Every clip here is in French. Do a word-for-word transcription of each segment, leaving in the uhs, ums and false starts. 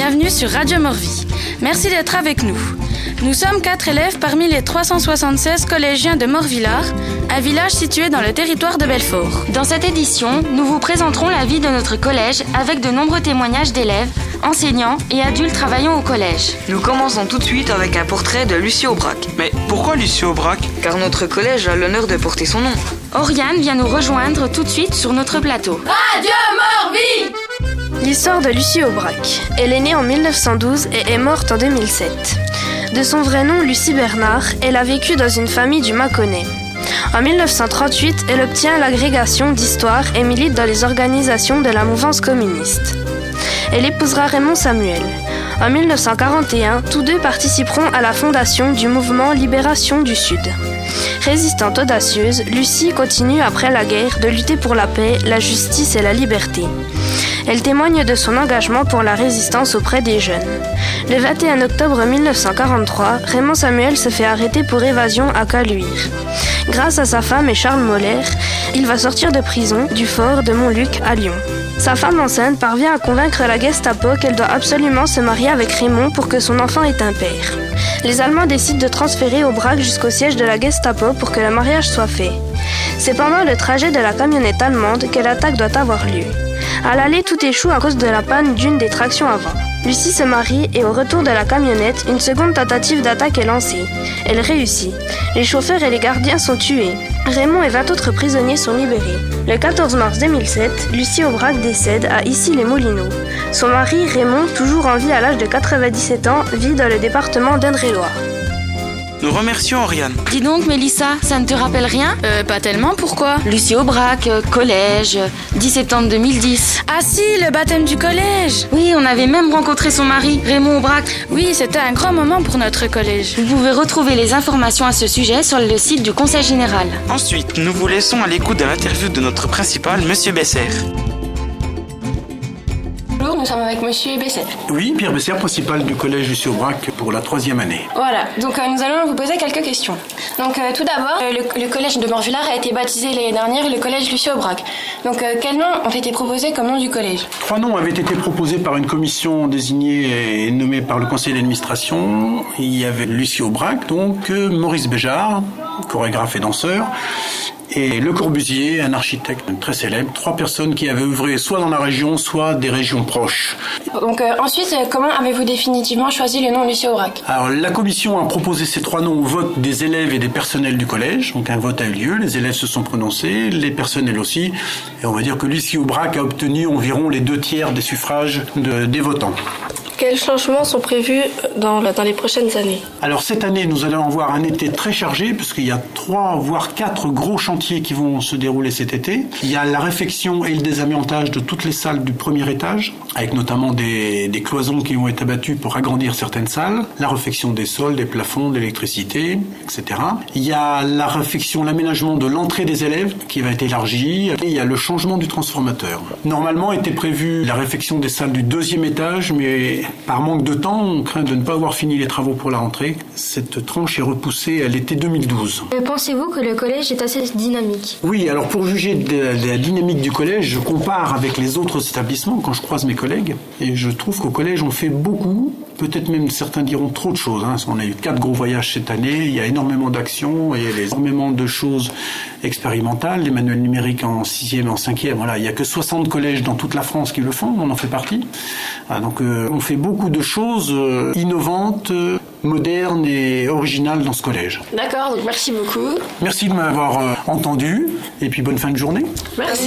bienvenue sur Radio Morvie. Merci d'être avec nous. Nous sommes quatre élèves parmi les trois cent soixante-seize collégiens de Morvillard, un village situé dans le territoire de Belfort. Dans cette édition, nous vous présenterons la vie de notre collège avec de nombreux témoignages d'élèves, enseignants et adultes travaillant au collège. Nous commençons tout de suite avec un portrait de Lucie Aubrac. Mais pourquoi Lucie Aubrac ? Car notre collège a l'honneur de porter son nom. Oriane vient nous rejoindre tout de suite sur notre plateau. Radio Morvie! L'histoire de Lucie Aubrac. Elle est née en mille neuf cent douze et est morte en deux mille sept. De son vrai nom, Lucie Bernard, elle a vécu dans une famille du Mâconnais. En mille neuf cent trente-huit, elle obtient l'agrégation d'histoire et milite dans les organisations de la mouvance communiste. Elle épousera Raymond Samuel. En mille neuf cent quarante et un, tous deux participeront à la fondation du mouvement Libération du Sud. Résistante audacieuse, Lucie continue après la guerre de lutter pour la paix, la justice et la liberté. Elle témoigne de son engagement pour la résistance auprès des jeunes. Le vingt et un octobre mille neuf cent quarante-trois, Raymond Samuel se fait arrêter pour évasion à Caluire. Grâce à sa femme et Charles Moller, il va sortir de prison du fort de Montluc à Lyon. Sa femme enceinte parvient à convaincre la Gestapo qu'elle doit absolument se marier avec Raymond pour que son enfant ait un père. Les Allemands décident de transférer Aubrac jusqu'au siège de la Gestapo pour que le mariage soit fait. C'est pendant le trajet de la camionnette allemande que l'attaque doit avoir lieu. À l'aller, tout échoue à cause de la panne d'une des tractions avant. Lucie se marie et au retour de la camionnette, une seconde tentative d'attaque est lancée. Elle réussit. Les chauffeurs et les gardiens sont tués. Raymond et vingt autres prisonniers sont libérés. Le quatorze mars deux mille sept, Lucie Aubrac décède à Issy-les-Moulineaux. Son mari, Raymond, toujours en vie à l'âge de quatre-vingt-dix-sept ans, vit dans le département d'Indre-et-Loire. Nous remercions Oriane. Dis donc Mélissa, ça ne te rappelle rien ? Euh, pas tellement, pourquoi ? Lucie Aubrac, euh, collège, dix septembre deux mille dix. Ah si, le baptême du collège. Oui, on avait même rencontré son mari, Raymond Aubrac. Oui, c'était un grand moment pour notre collège. Vous pouvez retrouver les informations à ce sujet sur le site du Conseil général. Ensuite, nous vous laissons à l'écoute de l'interview de notre principal, Monsieur Besser. Bonjour, nous sommes avec Monsieur Besser. Oui, Pierre Besser, principal du collège Lucie Aubrac pour la troisième année. Voilà, donc euh, nous allons vous poser quelques questions. Donc euh, tout d'abord, euh, le, le collège de Morvillard a été baptisé l'année dernière le collège Lucie Aubrac. Donc euh, quels noms ont été proposés comme nom du collège ? Trois noms avaient été proposés par une commission désignée et nommée par le conseil d'administration. Il y avait Lucie Aubrac, donc euh, Maurice Béjart, chorégraphe et danseur, et Le Corbusier, un architecte très célèbre. Trois personnes qui avaient œuvré soit dans la région, soit des régions proches. Donc euh, ensuite, euh, comment avez-vous définitivement choisi le nom Lucie Aubrac ? Alors la commission a proposé ces trois noms au vote des élèves et des personnels du collège. Donc un vote a eu lieu, les élèves se sont prononcés, les personnels aussi. Et on va dire que Lucie Aubrac a obtenu environ les deux tiers des suffrages de, des votants. Quels changements sont prévus dans, dans les prochaines années ? Alors cette année, nous allons avoir un été très chargé puisqu'il y a trois voire quatre gros chantiers qui vont se dérouler cet été. Il y a la réfection et le désamiantage de toutes les salles du premier étage, avec notamment des, des cloisons qui vont être abattues pour agrandir certaines salles, la réfection des sols, des plafonds, de l'électricité, et cetera. Il y a la réfection, l'aménagement de l'entrée des élèves qui va être élargie. Et il y a le changement du transformateur. Normalement était prévue la réfection des salles du deuxième étage, mais par manque de temps, on craint de ne pas avoir fini les travaux pour la rentrée. Cette tranche est repoussée à l'été deux mille douze. Pensez-vous que le collège est assez dynamique ? Oui, alors pour juger de la dynamique du collège, je compare avec les autres établissements quand je croise mes collègues. Et je trouve qu'au collège, on fait beaucoup, peut-être même certains diront trop de choses. Hein. On a eu quatre gros voyages cette année, il y a énormément d'actions, il y a énormément de choses expérimentales. Les manuels numériques en sixième et en cinquième, voilà, il n'y a que soixante collèges dans toute la France qui le font, on en fait partie. Ah, donc euh, on fait beaucoup de choses euh, innovantes, euh, modernes et originales dans ce collège. D'accord, donc merci beaucoup. Merci de m'avoir euh, entendu et puis bonne fin de journée. Merci.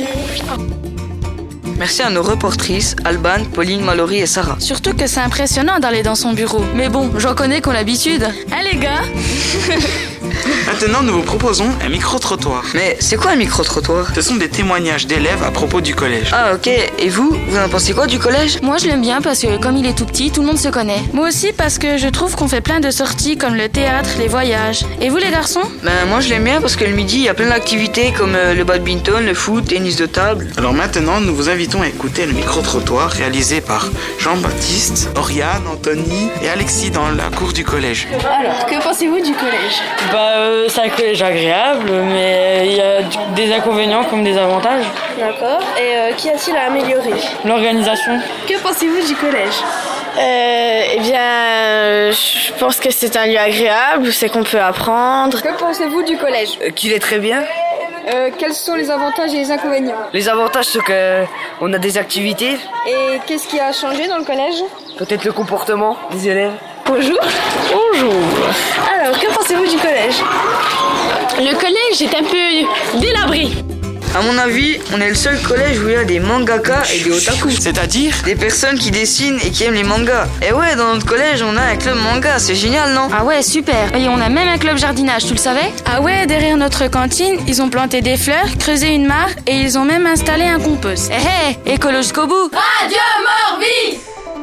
Merci à nos reportrices, Alban, Pauline, Mallory et Sarah. Surtout que c'est impressionnant d'aller dans son bureau. Mais bon, j'en connais qu'on a l'habitude. Hein les gars ? Maintenant, nous vous proposons un micro-trottoir. Mais c'est quoi un micro-trottoir ? Ce sont des témoignages d'élèves à propos du collège. Ah ok, et vous, vous en pensez quoi du collège ? Moi je l'aime bien parce que comme il est tout petit, tout le monde se connaît. Moi aussi parce que je trouve qu'on fait plein de sorties comme le théâtre, les voyages. Et vous les garçons ? Ben moi je l'aime bien parce que le midi, il y a plein d'activités comme euh, le badminton, le foot, tennis de table. Alors maintenant, nous vous invitons à écouter le micro-trottoir réalisé par Jean-Baptiste, Oriane, Anthony et Alexis dans la cour du collège. Alors, que pensez-vous du collège ? Bah, euh, Euh, c'est un collège agréable, mais il y a des inconvénients comme des avantages. D'accord. Et euh, qu'y a-t-il à améliorer? L'organisation. Que pensez-vous du collège? Euh, eh bien, euh, je pense que c'est un lieu agréable où c'est qu'on peut apprendre. Que pensez-vous du collège? Euh, qu'il est très bien. Euh, quels sont les avantages et les inconvénients? Les avantages, c'est qu'on a des activités. Et qu'est-ce qui a changé dans le collège? Peut-être le comportement des élèves. Bonjour. Bonjour. Alors, que pensez-vous du collège? Le collège est un peu délabré. À mon avis, on est le seul collège où il y a des mangaka et des otaku. C'est-à-dire? Des personnes qui dessinent et qui aiment les mangas. Et ouais, dans notre collège, on a un club manga, c'est génial, non? Ah ouais, super. Et on a même un club jardinage, tu le savais? Ah ouais, derrière notre cantine, ils ont planté des fleurs, creusé une mare et ils ont même installé un compost. Eh hé, écolo jusqu'au bout. Radio Morville.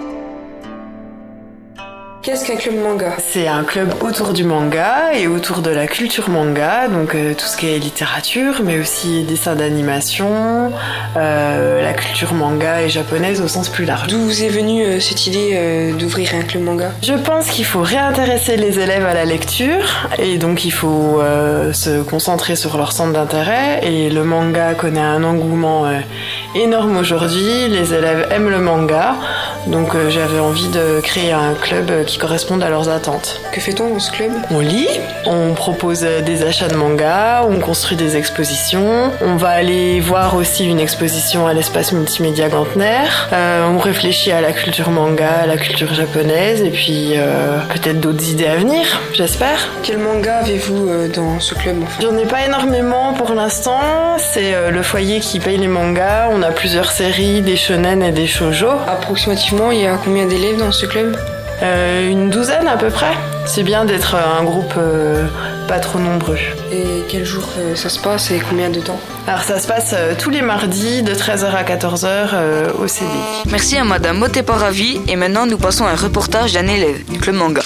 Qu'est-ce qu'un club manga? C'est un club autour du manga et autour de la culture manga, donc euh, tout ce qui est littérature, mais aussi dessin d'animation, euh, la culture manga et japonaise au sens plus large. D'où vous est venue euh, cette idée euh, d'ouvrir un club manga? Je pense qu'il faut réintéresser les élèves à la lecture et donc il faut euh, se concentrer sur leur centre d'intérêt, et le manga connaît un engouement euh, énorme aujourd'hui, les élèves aiment le manga, donc euh, j'avais envie de créer un club euh, qui correspondent à leurs attentes. Que fait-on dans ce club? On lit, on propose des achats de mangas, on construit des expositions, on va aller voir aussi une exposition à l'espace multimédia Gantner, euh, on réfléchit à la culture manga, à la culture japonaise, et puis euh, peut-être d'autres idées à venir, j'espère. Quel manga avez-vous euh, dans ce club enfin? J'en ai pas énormément pour l'instant, c'est euh, le foyer qui paye les mangas, on a plusieurs séries, des shonen et des shoujo. Approximativement, il y a combien d'élèves dans ce club? Euh, une douzaine à peu près. C'est bien d'être un groupe euh, pas trop nombreux. Et quel jour euh, ça se passe et combien de temps? Alors ça se passe euh, tous les mardis de treize heures à quatorze heures euh, au C D I. Merci à Madame Moteparavi, et maintenant nous passons à un reportage d'un élève du club manga.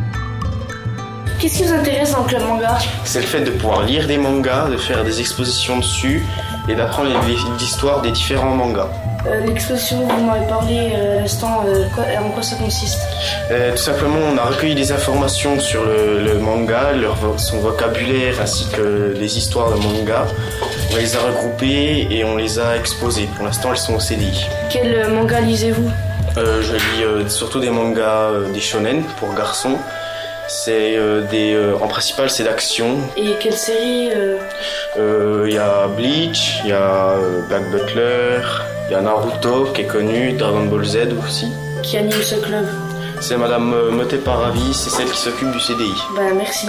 Qu'est-ce qui vous intéresse dans le club manga? C'est le fait de pouvoir lire des mangas, de faire des expositions dessus et d'apprendre l'histoire des différents mangas. Euh, L'exposition dont vous m'avez parlé euh, à l'instant, euh, quoi, en quoi ça consiste? euh, Tout simplement, on a recueilli des informations sur le, le manga, leur, son vocabulaire ainsi que les histoires de manga. On les a regroupées et on les a exposées. Pour l'instant, elles sont au C D I. Quel euh, manga lisez-vous? euh, Je lis euh, surtout des mangas, euh, des shonen pour garçons. C'est euh, des, euh, en principal, c'est d'action. Et quelle série? Il euh... euh, y a Bleach, il y a euh, Black Butler, il y a Naruto qui est connu, Dragon Ball Z aussi. Qui anime ce club? C'est Madame euh, Moteparavi, c'est celle qui s'occupe du C D I. Bah merci.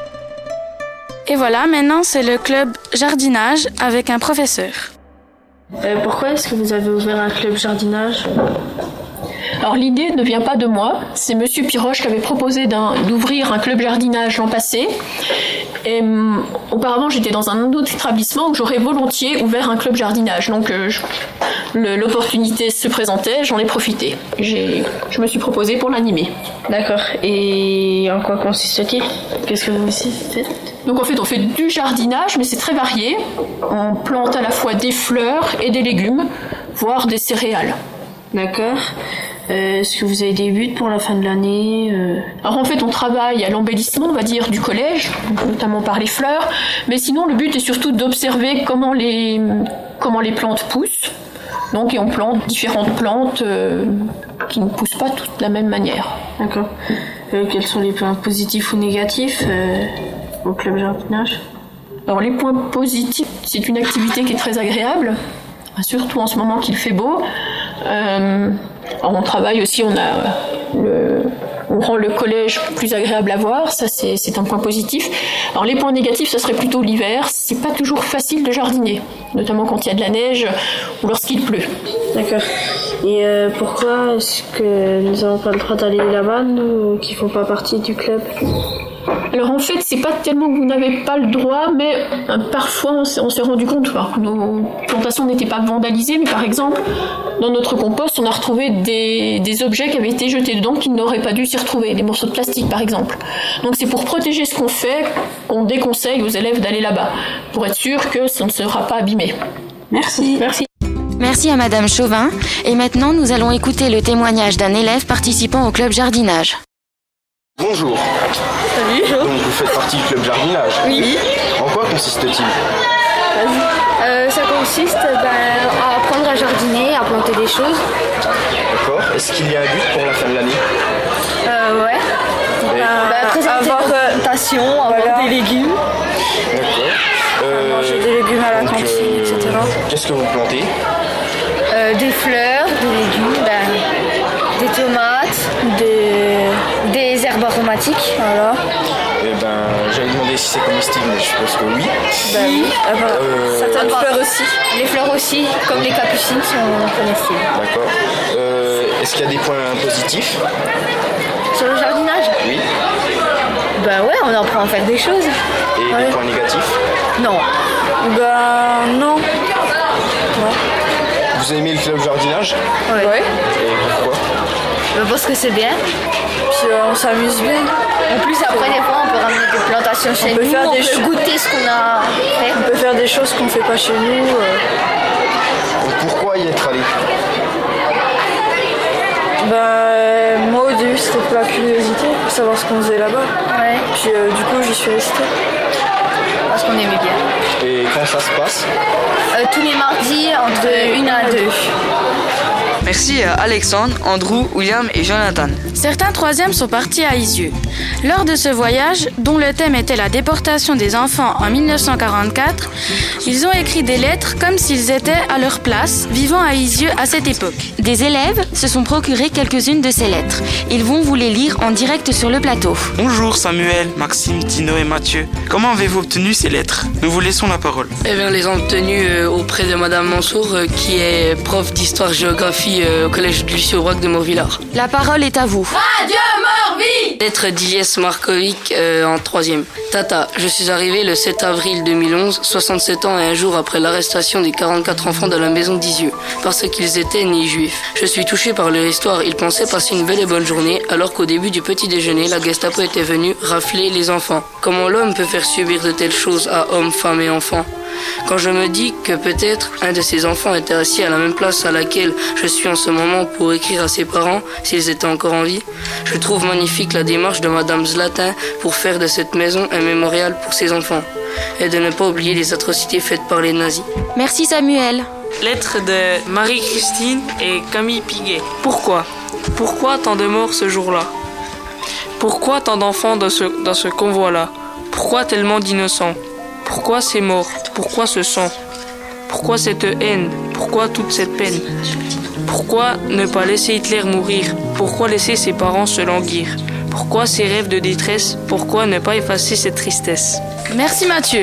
Et voilà, maintenant c'est le club jardinage avec un professeur. Euh, pourquoi est-ce que vous avez ouvert un club jardinage? Alors l'idée ne vient pas de moi, c'est Monsieur Piroche qui avait proposé d'un, d'ouvrir un club jardinage l'an passé. Et euh, auparavant j'étais dans un autre établissement où j'aurais volontiers ouvert un club jardinage. Donc euh, je, le, l'opportunité se présentait, j'en ai profité. J'ai, je me suis proposée pour l'animer. D'accord. Et en quoi consiste-t-il? Qu'est-ce que vous faites? Donc en fait on fait du jardinage mais c'est très varié. On plante à la fois des fleurs et des légumes, voire des céréales. D'accord. Euh, est-ce que vous avez des buts pour la fin de l'année? euh... Alors en fait on travaille à l'embellissement, on va dire, du collège, notamment par les fleurs, mais sinon le but est surtout d'observer comment les, comment les plantes poussent. Donc et on plante différentes plantes euh, qui ne poussent pas toutes de la même manière. D'accord. Euh, quels sont les points positifs ou négatifs euh, au club jardinage? Alors les points positifs, c'est une activité qui est très agréable, surtout en ce moment qu'il fait beau. Euh, alors on travaille aussi, on a le, on rend le collège plus agréable à voir, ça c'est, c'est un point positif. Alors les points négatifs, ça serait plutôt l'hiver, c'est pas toujours facile de jardiner, notamment quand il y a de la neige ou lorsqu'il pleut. D'accord. Et euh, pourquoi est-ce que nous n'avons pas le droit d'aller là-bas, nous qui ne font pas partie du club? Alors en fait, c'est pas tellement que vous n'avez pas le droit, mais euh, parfois on s'est, on s'est rendu compte, alors, nos plantations n'étaient pas vandalisées, mais par exemple, dans notre compost, on a retrouvé des, des objets qui avaient été jetés dedans qui n'auraient pas dû s'y retrouver, des morceaux de plastique par exemple. Donc c'est pour protéger ce qu'on fait qu'on déconseille aux élèves d'aller là-bas, pour être sûr que ça ne sera pas abîmé. Merci. Merci. Merci à Madame Chauvin. Et maintenant, nous allons écouter le témoignage d'un élève participant au club jardinage. Bonjour. Salut. Donc vous faites partie du club jardinage. Oui. En quoi consiste-t-il? euh, Ça consiste ben, à apprendre à jardiner, à planter des choses. D'accord. Est-ce qu'il y a un but pour la fin de l'année? Euh, ouais. Et... Bah, présenter avoir des plantations, avoir voilà. des légumes. D'accord. Euh, manger des légumes à la donc, cantine, euh, et cetera. Qu'est-ce que vous plantez? Euh, des fleurs, des légumes, ben, des tomates, des, des herbes aromatiques, voilà. Eh ben, j'allais demander si c'est comestible, mais je suppose que oui. Ben oui. Ah ben, Euh, certaines ah, fleurs aussi. Les fleurs aussi, comme les capucines, sont comestibles. D'accord. Euh, Est-ce qu'il y a des points positifs? Sur le jardinage? Oui. Ben ouais, on apprend à faire des choses. Et Ouais. des points négatifs? Non. Ben non. Non. Vous aimez le club jardinage? Ouais. ouais. Et pourquoi? Ben parce que c'est bien. Puis euh, on s'amuse bien. En plus, après, des fois, on peut ramener des plantations chez On peut nous. faire on des peut cho- goûter ce qu'on a fait. On peut faire des choses qu'on fait pas chez nous. euh. Donc pourquoi y être allé? Ben, euh, moi au début c'était pour la curiosité, pour savoir ce qu'on faisait là-bas. Ouais. Puis euh, du coup j'y suis restée. Parce qu'on aimait bien. Et quand ça se passe? Euh, tous les mardis, entre une à deux. Merci à Alexandre, Andrew, William et Jonathan. Certains troisièmes sont partis à Isieux. Lors de ce voyage, dont le thème était la déportation des enfants en mille neuf cent quarante-quatre, ils ont écrit des lettres comme s'ils étaient à leur place, vivant à Isieux à cette époque. Des élèves se sont procurés quelques-unes de ces lettres. Ils vont vous les lire en direct sur le plateau. Bonjour Samuel, Maxime, Tino et Mathieu. Comment avez-vous obtenu ces lettres? Nous vous laissons la parole. Eh bien, les ont obtenus euh, auprès de Madame Mansour, euh, qui est prof d'histoire-géographie euh, au collège de Lucie Aubrac de Morvillard. La parole est à vous. Adieu Morville. Lettre d'Iliès Markovic euh, en troisième. Tata, je suis arrivé le sept avril deux mille onze, soixante-sept ans et un jour après l'arrestation des quarante-quatre enfants de la maison d'Isieux, parce qu'ils étaient nés juifs. Je suis touché par leur histoire. Ils pensaient passer une belle et bonne journée, alors qu'au début du petit déjeuner, la Gestapo était venue rafler les enfants. Comment l'homme peut faire subir de telles choses à hommes, femmes et enfants? Quand je me dis que peut-être un de ces enfants était assis à la même place à laquelle je suis en ce moment pour écrire à ses parents, s'ils étaient encore en vie, je trouve magnifique la démarche de Madame Zlatin pour faire de cette maison un mémorial pour ses enfants et de ne pas oublier les atrocités faites par les nazis. Merci Samuel. Lettre de Marie-Christine et Camille Piguet. Pourquoi? Pourquoi tant de morts ce jour-là? Pourquoi tant d'enfants dans ce, dans ce convoi-là? Pourquoi tellement d'innocents? Pourquoi ces morts? Pourquoi ce sang? Pourquoi cette haine? Pourquoi toute cette peine? Pourquoi ne pas laisser Hitler mourir? Pourquoi laisser ses parents se languir? Pourquoi ces rêves de détresse? Pourquoi ne pas effacer cette tristesse? Merci Mathieu.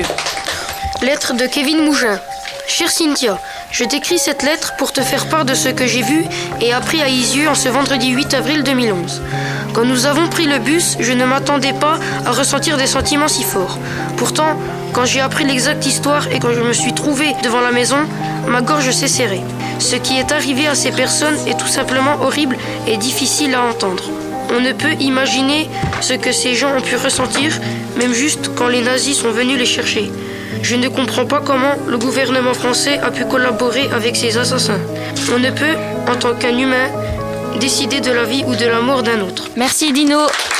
Lettre de Kevin Mougin. Chère Cynthia, je t'écris cette lettre pour te faire part de ce que j'ai vu et appris à Isieux en ce vendredi huit avril deux mille onze. Quand nous avons pris le bus, je ne m'attendais pas à ressentir des sentiments si forts. Pourtant, quand j'ai appris l'exacte histoire et quand je me suis trouvée devant la maison, ma gorge s'est serrée. Ce qui est arrivé à ces personnes est tout simplement horrible et difficile à entendre. On ne peut imaginer ce que ces gens ont pu ressentir, même juste quand les nazis sont venus les chercher. Je ne comprends pas comment le gouvernement français a pu collaborer avec ces assassins. On ne peut, en tant qu'un humain, décider de la vie ou de la mort d'un autre. Merci Dino.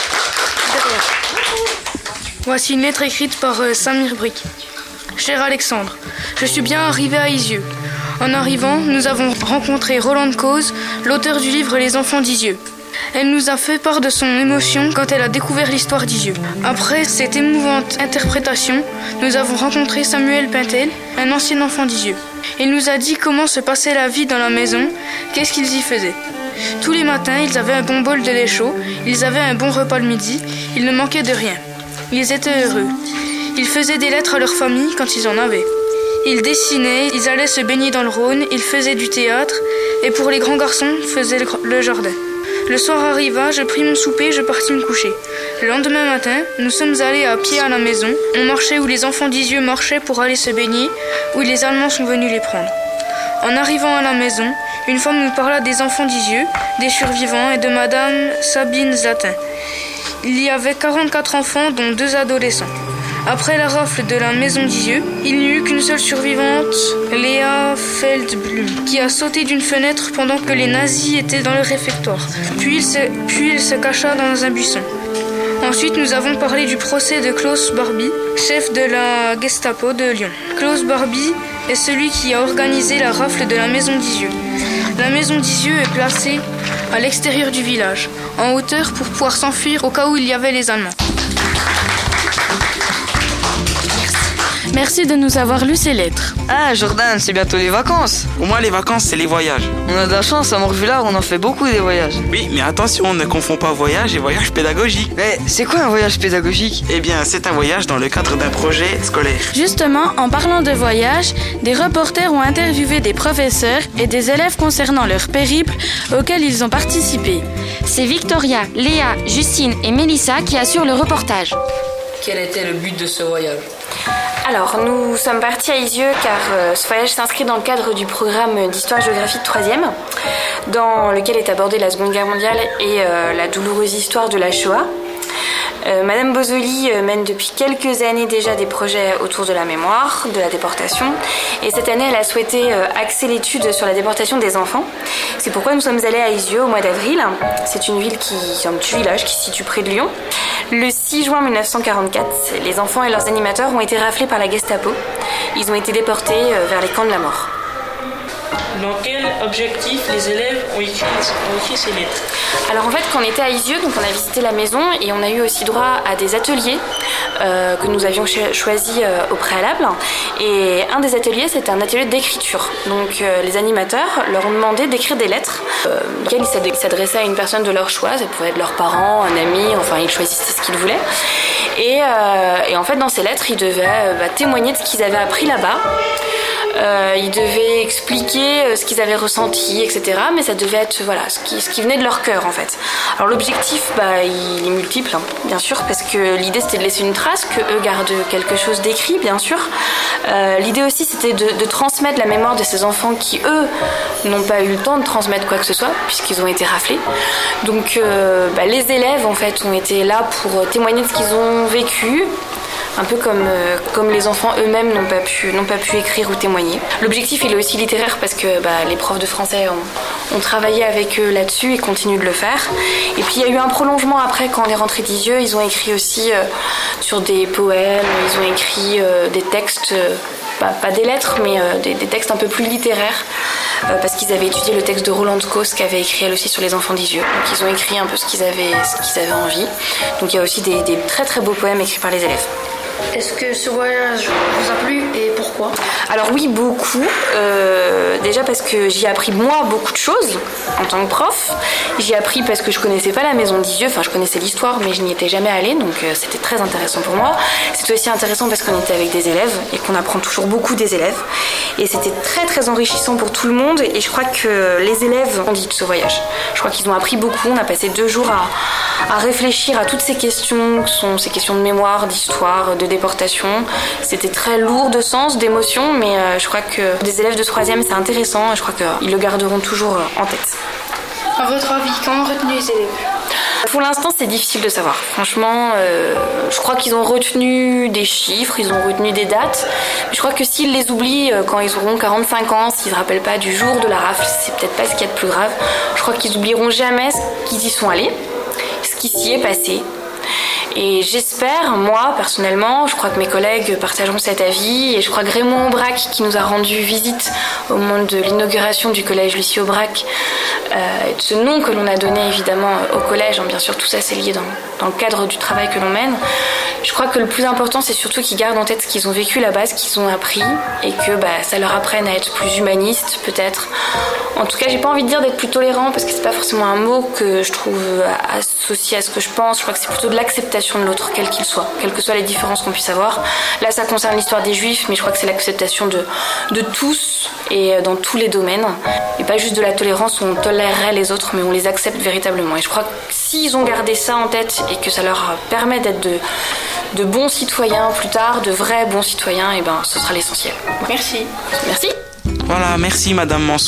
Voici une lettre écrite par euh, Samir Brick. Cher Alexandre, je suis bien arrivé à Isieux. En arrivant, nous avons rencontré Rolande Cause, l'auteur du livre Les enfants d'Isieux. Elle nous a fait part de son émotion quand elle a découvert l'histoire d'Isieux. Après cette émouvante interprétation, nous avons rencontré Samuel Pintel, un ancien enfant d'Isieux. Il nous a dit comment se passait la vie dans la maison, qu'est-ce qu'ils y faisaient. Tous les matins, ils avaient un bon bol de lait chaud, ils avaient un bon repas le midi, ils ne manquaient de rien. Ils étaient heureux. Ils faisaient des lettres à leur famille quand ils en avaient. Ils dessinaient, ils allaient se baigner dans le Rhône, ils faisaient du théâtre, et pour les grands garçons, faisaient le, le jardin. Le soir arriva, je pris mon souper, je partis me coucher. Le lendemain matin, nous sommes allés à pied à la maison. On marchait où les enfants d'Isieux marchaient pour aller se baigner, où les Allemands sont venus les prendre. En arrivant à la maison, une femme nous parla des enfants d'Isieux, des survivants et de Madame Sabine Zlatin. Il y avait quarante-quatre enfants, dont deux adolescents. Après la rafle de la maison d'Isieux, il n'y eut qu'une seule survivante, Léa Feldblum, qui a sauté d'une fenêtre pendant que les nazis étaient dans le réfectoire. Puis il se, puis il se cacha dans un buisson. Ensuite, nous avons parlé du procès de Klaus Barbie, chef de la Gestapo de Lyon. Klaus Barbie est celui qui a organisé la rafle de la maison d'Isieux. La maison d'Isieux est placée à l'extérieur du village, en hauteur pour pouvoir s'enfuir au cas où il y avait les Allemands. Merci de nous avoir lu ces lettres. Ah, Jordan, c'est bientôt les vacances. Pour moi, les vacances, c'est les voyages. On a de la chance, à Morvillard, on en fait beaucoup des voyages. Oui, mais attention, ne confond pas voyage et voyage pédagogique. Mais c'est quoi un voyage pédagogique? Eh bien, c'est un voyage dans le cadre d'un projet scolaire. Justement, en parlant de voyage, des reporters ont interviewé des professeurs et des élèves concernant leur périple auquel ils ont participé. C'est Victoria, Léa, Justine et Mélissa qui assurent le reportage. Quel était le but de ce voyage ? Alors, nous sommes partis à Isieux car euh, ce voyage s'inscrit dans le cadre du programme d'histoire-géographie de troisième, dans lequel est abordée la Seconde Guerre mondiale et euh, la douloureuse histoire de la Shoah. Euh, Madame Bozzoli euh, mène depuis quelques années déjà des projets autour de la mémoire, de la déportation, et cette année elle a souhaité euh, axer l'étude sur la déportation des enfants. C'est pourquoi nous sommes allés à Isieux au mois d'avril. C'est une ville qui, c'est un petit village qui se situe près de Lyon. Le six juin mille neuf cent quarante-quatre, les enfants et leurs animateurs ont été raflés par la Gestapo. Ils ont été déportés euh, vers les camps de la mort. Dans quel objectif les élèves ont écrit, ont écrit ces lettres? Alors en fait, quand on était à Isieux, donc on a visité la maison et on a eu aussi droit à des ateliers euh, que nous avions cho- choisis euh, au préalable. Et un des ateliers, c'était un atelier d'écriture. Donc euh, les animateurs leur ont demandé d'écrire des lettres euh, lesquelles ils s'adressaient à une personne de leur choix. Ça pouvait être leurs parents, un ami, enfin ils choisissaient ce qu'ils voulaient. Et, euh, et en fait, dans ces lettres, ils devaient euh, bah, témoigner de ce qu'ils avaient appris là-bas. Euh, ils devaient expliquer euh, ce qu'ils avaient ressenti, et cetera. Mais ça devait être voilà, ce qui, ce qui venait de leur cœur en fait. Alors l'objectif, bah, il est multiple, hein, bien sûr, parce que l'idée c'était de laisser une trace, que eux gardent quelque chose d'écrit, bien sûr. Euh, l'idée aussi c'était de, de transmettre la mémoire de ces enfants qui, eux, n'ont pas eu le temps de transmettre quoi que ce soit, puisqu'ils ont été raflés. Donc euh, bah, les élèves en fait ont été là pour témoigner de ce qu'ils ont vécu. Un peu comme, euh, comme les enfants eux-mêmes n'ont pas pu, n'ont pas pu écrire ou témoigner. L'objectif, il est aussi littéraire parce que bah, les profs de français ont, ont travaillé avec eux là-dessus et continuent de le faire. Et puis, il y a eu un prolongement après, quand on est rentré d'Isieux. Ils ont écrit aussi euh, sur des poèmes, ils ont écrit euh, des textes, euh, pas, pas des lettres, mais euh, des, des textes un peu plus littéraires. Euh, parce qu'ils avaient étudié le texte de Roland Cos qu'avait écrit elle aussi sur les enfants d'Isieux. Donc, ils ont écrit un peu ce qu'ils avaient, ce qu'ils avaient envie. Donc, il y a aussi des, des très très beaux poèmes écrits par les élèves. Est-ce que ce voyage vous a plu et pourquoi? Alors oui, beaucoup. Euh, déjà parce que j'y ai appris moi beaucoup de choses en tant que prof. J'y ai appris parce que je connaissais pas la maison d'Isieux. Enfin, je connaissais l'histoire, mais je n'y étais jamais allée, donc euh, c'était très intéressant pour moi. C'était aussi intéressant parce qu'on était avec des élèves et qu'on apprend toujours beaucoup des élèves. Et c'était très très enrichissant pour tout le monde. Et je crois que les élèves ont dit de ce voyage. Je crois qu'ils ont appris beaucoup. On a passé deux jours à, à réfléchir à toutes ces questions, qui sont ces questions de mémoire, d'histoire, de déportation. C'était très lourd de sens, d'émotion, mais euh, je crois que des élèves de troisième, c'est intéressant et je crois qu'ils le garderont toujours en tête. À votre avis, comment retenu les élèves? Pour l'instant, c'est difficile de savoir. Franchement, euh, je crois qu'ils ont retenu des chiffres, ils ont retenu des dates. Mais je crois que s'ils les oublient euh, quand ils auront quarante-cinq ans, s'ils ne se rappellent pas du jour de la rafle, c'est peut-être pas ce qu'il y a de plus grave. Je crois qu'ils oublieront jamais ce qu'ils y sont allés, ce qui s'y est passé. Et j'espère, moi, personnellement, je crois que mes collègues partageront cet avis, et je crois que Raymond Aubrac, qui nous a rendu visite au moment de l'inauguration du collège Lucie Aubrac, euh, de ce nom que l'on a donné évidemment au collège, hein, bien sûr tout ça c'est lié dans, dans le cadre du travail que l'on mène, je crois que le plus important c'est surtout qu'ils gardent en tête ce qu'ils ont vécu là-bas, ce qu'ils ont appris, et que bah, ça leur apprenne à être plus humanistes peut-être. En tout cas, j'ai pas envie de dire d'être plus tolérant, parce que c'est pas forcément un mot que je trouve associé à ce que je pense. Je crois que c'est plutôt de l'acceptation de l'autre, quel qu'il soit, quelles que soient les différences qu'on puisse avoir. Là, ça concerne l'histoire des Juifs, mais je crois que c'est l'acceptation de, de tous et dans tous les domaines. Et pas juste de la tolérance où on tolérerait les autres, mais on les accepte véritablement. Et je crois que s'ils ont gardé ça en tête et que ça leur permet d'être de, de bons citoyens plus tard, de vrais bons citoyens, et ben, ce sera l'essentiel. Merci. Merci. Voilà, merci Madame Mansour.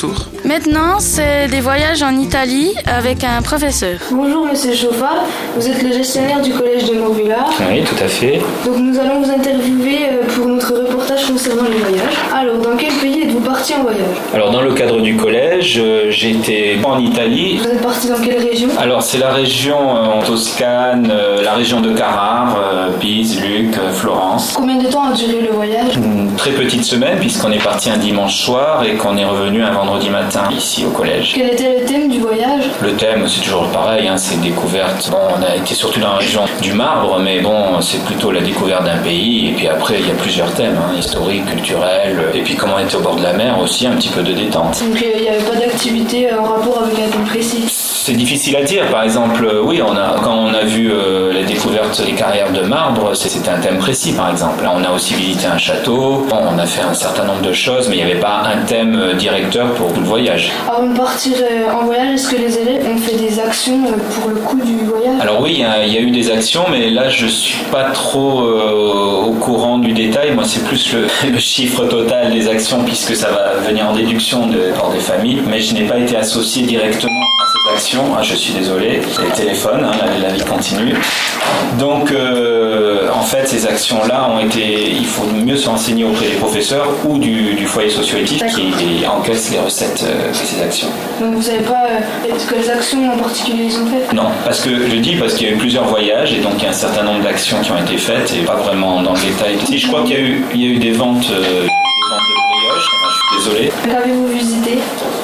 Maintenant, c'est des voyages en Italie avec un professeur. Bonjour Monsieur Chauffard, vous êtes le gestionnaire du collège de Morvillard. Oui, tout à fait. Donc nous allons vous interviewer pour notre reportage concernant les voyages. Alors, dans quel pays êtes-vous parti en voyage? Alors, dans le cadre du collège, euh, j'étais en Italie. Vous êtes parti dans quelle région? Alors, c'est la région euh, en Toscane, euh, la région de Carrare, euh, Pise, Lucques, euh, Florence. Combien de temps a duré le voyage? Une très petite semaine, puisqu'on est parti un dimanche soir et qu'on est revenu un vendredi matin ici au collège. Quel était le thème du voyage? Le thème, c'est toujours pareil, hein, c'est découverte. Bon, on a été surtout dans la région du marbre, mais bon, c'est plutôt la découverte d'un pays. Et puis après, il y a plusieurs thèmes, hein, historiques, culturels. Et puis comme on était au bord de la mer, aussi un petit peu de détente. Donc il n'y avait pas d'activité en rapport avec un thème précis? C'est difficile à dire. Par exemple, oui, on a, quand on a vu euh, la découverte des carrières de marbre, c'était un thème précis, par exemple. On a aussi visité un château. Bon, on a fait un certain nombre de choses, mais il n'y avait pas un thème directeur pour tout le voyage. Avant de partir en voyage, est-ce que les élèves ont fait des actions pour le coût du voyage? Alors oui, il y, a, il y a eu des actions, mais là je suis pas trop euh, au courant du détail. Moi, c'est plus le, le chiffre total des actions, puisque ça va venir en déduction de, pour des familles. Mais je n'ai pas été associé directement à ces actions. Ah, je suis désolé. Les téléphones, hein, la, la vie continue. Donc, euh, en fait, ces actions-là ont été. Il faut mieux se renseigner auprès des professeurs ou du, du foyer socio-éthique qui encaisse les recettes euh, de ces actions. Donc vous savez pas euh, est-ce que les actions en particulier ils ont fait? Non, parce que je dis parce qu'il y a eu plusieurs voyages et donc il y a un certain nombre d'actions qui ont été faites et pas vraiment dans le détail. Si je crois qu'il y a eu, il y a eu des ventes, euh, des ventes de brioches, je suis désolé. Qu'avez-vous visité?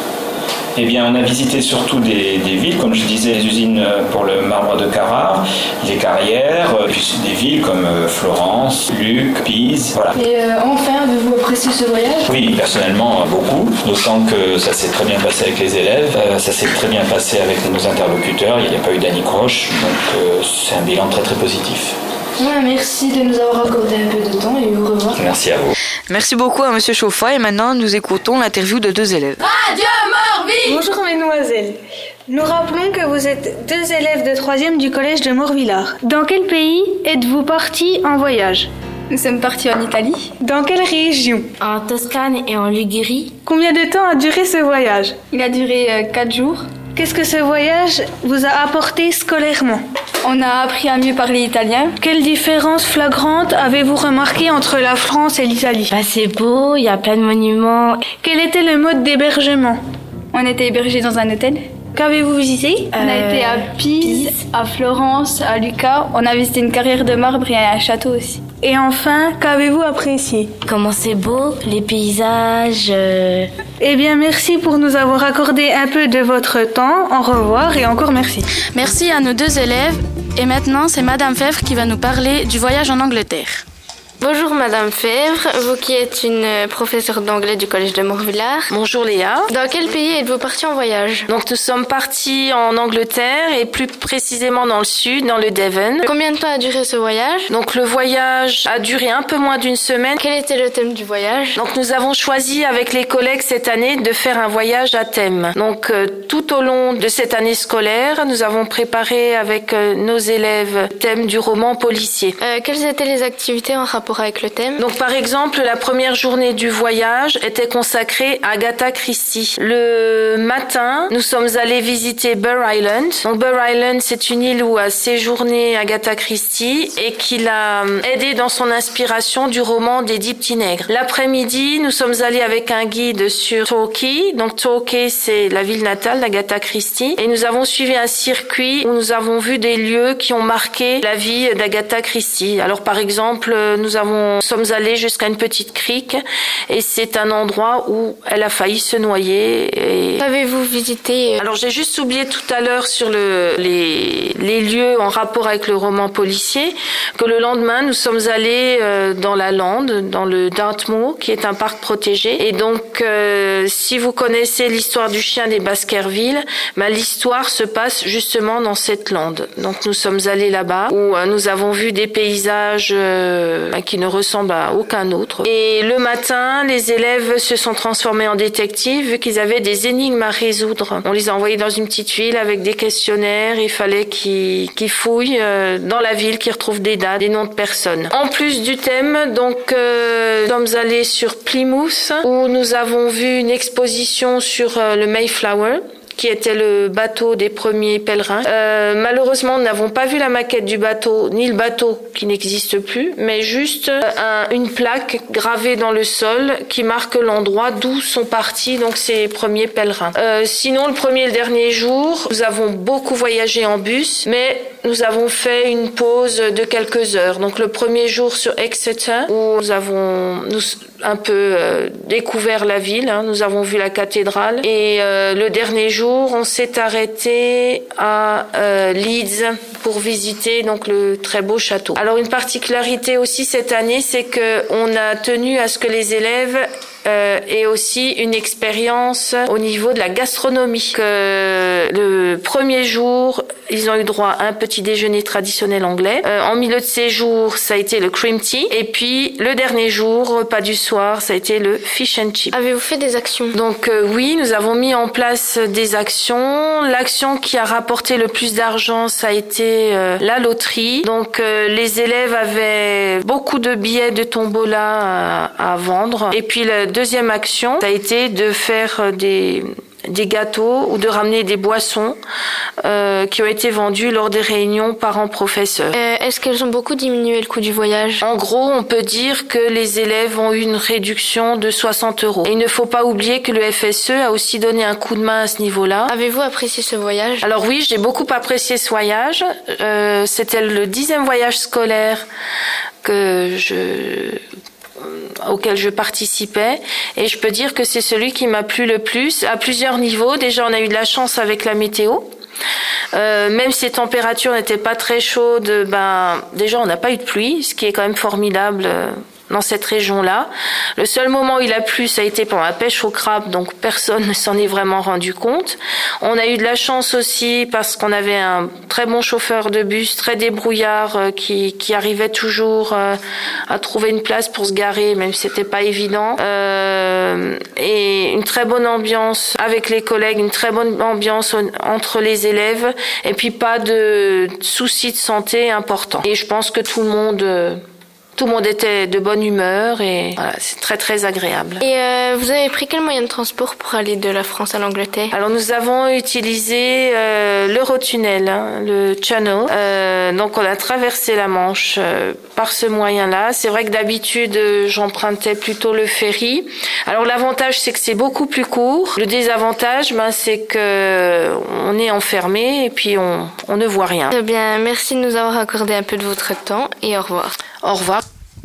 Eh bien, on a visité surtout des, des villes, comme je disais, les usines pour le marbre de Carrare, les carrières, puis des villes comme Florence, Lucques, Pise, voilà. Et euh, enfin, avez-vous apprécié ce voyage? Oui, personnellement, beaucoup, d'autant que ça s'est très bien passé avec les élèves, euh, ça s'est très bien passé avec nos interlocuteurs, il n'y a pas eu d'anicroche, donc euh, c'est un bilan très très positif. Ouais, merci de nous avoir accordé un peu de temps et au revoir. Merci à vous. Merci beaucoup à Monsieur Chauffat et maintenant nous écoutons l'interview de deux élèves. Adieu Morville. Bonjour mesdemoiselles. Nous rappelons que vous êtes deux élèves de troisième du collège de Morvillard. Dans quel pays êtes-vous partis en voyage? Nous sommes partis en Italie. Dans quelle région? En Toscane et en Ligurie. Combien de temps a duré ce voyage? Il a duré euh, quatre jours. Qu'est-ce que ce voyage vous a apporté scolairement? On a appris à mieux parler italien. Quelle différence flagrante avez-vous remarqué entre la France et l'Italie? Bah, c'est beau, il y a plein de monuments. Quel était le mode d'hébergement? On était hébergés dans un hôtel. Qu'avez-vous visité? On a été à Pise, à Florence, à Lucca. On a visité une carrière de marbre et un château aussi. Et enfin, qu'avez-vous apprécié? Comment c'est beau, les paysages. Euh... Eh bien, merci pour nous avoir accordé un peu de votre temps. Au revoir et encore merci. Merci à nos deux élèves. Et maintenant, c'est Madame Fèvre qui va nous parler du voyage en Angleterre. Bonjour Madame Fèvre, vous qui êtes une professeure d'anglais du collège de Morvillard. Bonjour Léa. Dans quel pays êtes-vous partie en voyage? Donc nous sommes partis en Angleterre et plus précisément dans le sud, dans le Devon. Combien de temps a duré ce voyage? Donc le voyage a duré un peu moins d'une semaine. Quel était le thème du voyage? Donc nous avons choisi avec les collègues cette année de faire un voyage à thème. Donc euh, tout au long de cette année scolaire, nous avons préparé avec euh, nos élèves le thème du roman policier. Euh, quelles étaient les activités en rapport avec le thème? Donc par exemple, la première journée du voyage était consacrée à Agatha Christie. Le matin, nous sommes allés visiter Burr Island. Donc Burr Island, c'est une île où a séjourné Agatha Christie et qui l'a aidé dans son inspiration du roman des Dix petits nègres. L'après-midi, nous sommes allés avec un guide sur Torquay. Donc Torquay, c'est la ville natale d'Agatha Christie. Et nous avons suivi un circuit où nous avons vu des lieux qui ont marqué la vie d'Agatha Christie. Alors par exemple, nous avons Nous sommes allés jusqu'à une petite crique et c'est un endroit où elle a failli se noyer. Et... Avez-vous visité? Alors j'ai juste oublié tout à l'heure sur le, les, les lieux en rapport avec le roman policier que le lendemain nous sommes allés euh, dans la lande, dans le Dartmoor qui est un parc protégé. Et donc euh, si vous connaissez l'histoire du chien des Baskerville, ben, l'histoire se passe justement dans cette lande. Donc nous sommes allés là-bas où euh, nous avons vu des paysages euh, qui ne ressemble à aucun autre. Et le matin, les élèves se sont transformés en détectives vu qu'ils avaient des énigmes à résoudre. On les a envoyés dans une petite ville avec des questionnaires. Il fallait qu'ils, qu'ils fouillent euh, dans la ville, qu'ils retrouvent des dates, des noms de personnes. En plus du thème, donc, euh, nous sommes allés sur Plymouth où nous avons vu une exposition sur euh, le Mayflower, qui était le bateau des premiers pèlerins. Euh, malheureusement, nous n'avons pas vu la maquette du bateau, ni le bateau qui n'existe plus, mais juste un, une plaque gravée dans le sol qui marque l'endroit d'où sont partis donc ces premiers pèlerins. Euh, sinon, le premier et le dernier jour, nous avons beaucoup voyagé en bus, mais nous avons fait une pause de quelques heures. Donc le premier jour sur Exeter, où nous avons nous, un peu euh, découvert la ville, hein, nous avons vu la cathédrale, et euh, le dernier jour, on s'est arrêté à euh, Leeds pour visiter donc le très beau château. Alors une particularité aussi cette année, c'est que on a tenu à ce que les élèves Euh, et aussi une expérience au niveau de la gastronomie. Que le premier jour, ils ont eu droit à un petit déjeuner traditionnel anglais. Euh, en milieu de séjour, ça a été le cream tea. Et puis, le dernier jour, repas du soir, ça a été le fish and chips. Avez-vous fait des actions? Donc euh, oui, nous avons mis en place des actions. L'action qui a rapporté le plus d'argent, ça a été euh, la loterie. Donc euh, les élèves avaient beaucoup de billets de tombola à, à vendre. Et puis, le deuxième action, ça a été de faire des, des gâteaux ou de ramener des boissons euh, qui ont été vendus lors des réunions parents-professeurs. Euh, est-ce qu'elles ont beaucoup diminué le coût du voyage? En gros, on peut dire que les élèves ont eu une réduction de soixante euros. Et il ne faut pas oublier que le F S E a aussi donné un coup de main à ce niveau-là. Avez-vous apprécié ce voyage? Alors oui, j'ai beaucoup apprécié ce voyage. Euh, c'était le dixième voyage scolaire que je... auquel je participais, et je peux dire que c'est celui qui m'a plu le plus à plusieurs niveaux. Déjà, on a eu de la chance avec la météo. Euh, même si les températures n'étaient pas très chaudes, ben déjà on n'a pas eu de pluie, ce qui est quand même formidable euh, dans cette région-là. Le seul moment où il a plu, ça a été pendant la pêche au crabe, donc personne ne s'en est vraiment rendu compte. On a eu de la chance aussi parce qu'on avait un très bon chauffeur de bus, très débrouillard, euh, qui, qui arrivait toujours euh, à trouver une place pour se garer, même si c'était pas évident. Euh, et une très bonne ambiance avec les collègues, une très bonne ambiance entre les élèves, et puis pas de soucis de santé importants. Et je pense que tout le monde... Euh, Tout le monde était de bonne humeur et voilà, c'est très très agréable. Et euh, vous avez pris quel moyen de transport pour aller de la France à l'Angleterre? Alors nous avons utilisé euh, l'Eurotunnel, hein, le Channel. Euh, donc on a traversé la Manche euh, par ce moyen-là. C'est vrai que d'habitude euh, j'empruntais plutôt le ferry. Alors l'avantage c'est que c'est beaucoup plus court. Le désavantage, ben, c'est que on est enfermé et puis on, on ne voit rien. Eh bien, merci de nous avoir accordé un peu de votre temps et au revoir. Au revoir.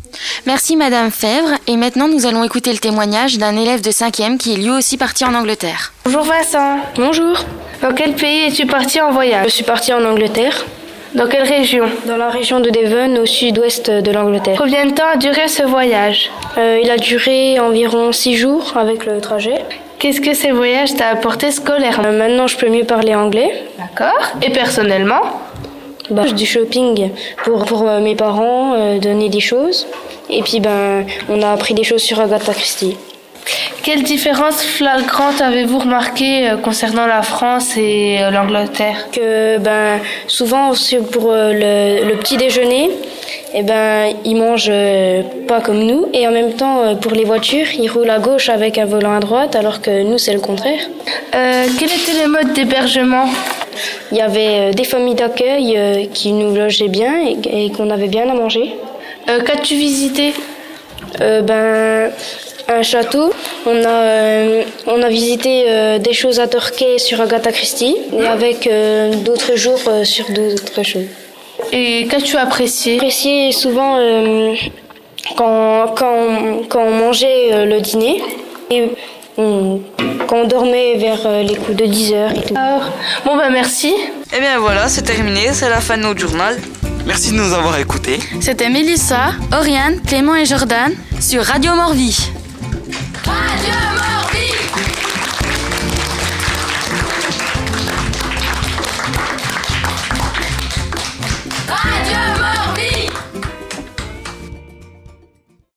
Merci Madame Fèvre, et maintenant nous allons écouter le témoignage d'un élève de cinquième qui est lui aussi parti en Angleterre. Bonjour Vincent. Bonjour. Dans quel pays es-tu parti en voyage? Je suis parti en Angleterre. Dans quelle région? Dans la région de Devon, au sud-ouest de l'Angleterre. Combien de temps a duré ce voyage? euh, Il a duré environ six jours avec le trajet. Qu'est-ce que ce voyage t'a apporté scolairement? euh, Maintenant je peux mieux parler anglais. D'accord. Et personnellement? Bah, du shopping pour, pour euh, mes parents, euh, donner des choses. Et puis, ben, on a appris des choses sur Agatha Christie. Quelle différence flagrante avez-vous remarqué euh, concernant la France et euh, l'Angleterre? Que, ben, souvent, pour euh, le, le petit déjeuner, eh ben, ils mangent euh, pas comme nous. Et en même temps, euh, pour les voitures, ils roulent à gauche avec un volant à droite, alors que nous, c'est le contraire. Euh, quel était le mode d'hébergement? Il y avait des familles d'accueil euh, qui nous logeaient bien et, et qu'on avait bien à manger. Euh, qu'as-tu visité? euh, Ben, un château. On a, euh, on a visité euh, des choses à Torquay sur Agatha Christie et avec euh, d'autres jours euh, sur d'autres choses. Et qu'as-tu apprécié? Apprécié souvent euh, quand, quand, on, quand on mangeait euh, le dîner. Et, on, quand on dormait vers euh, les coups de dix heures et tout. Alors, bon ben merci. Et bien voilà, c'est terminé, c'est la fin de notre journal. Merci de nous avoir écoutés. C'était Mélissa, Oriane, Clément et Jordan sur Radio Morvie. Radio